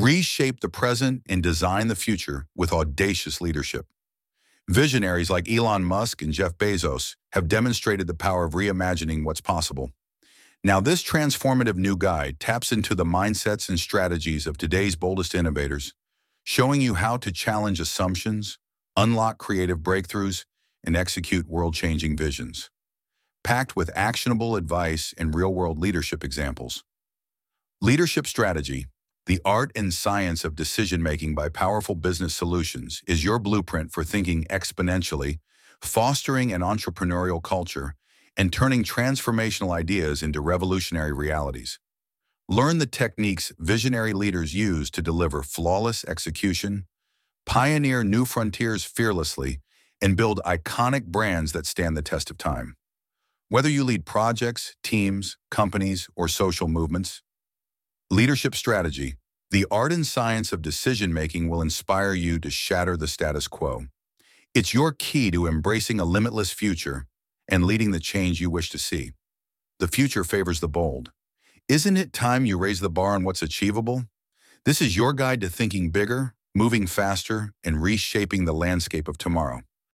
Reshape the present and design the future with audacious leadership. Visionaries like Elon Musk and Jeff Bezos have demonstrated the power of reimagining what's possible. Now, this transformative new guide taps into the mindsets and strategies of today's boldest innovators, showing you how to challenge assumptions, unlock creative breakthroughs, and execute world-changing visions. Packed with actionable advice and real-world leadership examples. Leadership Strategy, the art and science of decision-making by powerful business solutions, is your blueprint for thinking exponentially, fostering an entrepreneurial culture, and turning transformational ideas into revolutionary realities. Learn the techniques visionary leaders use to deliver flawless execution, pioneer new frontiers fearlessly, and build iconic brands that stand the test of time. Whether you lead projects, teams, companies, or social movements, Leadership Strategy, the art and science of decision-making, will inspire you to shatter the status quo. It's your key to embracing a limitless future and leading the change you wish to see. The future favors the bold. Isn't it time you raise the bar on what's achievable? This is your guide to thinking bigger, moving faster, and reshaping the landscape of tomorrow.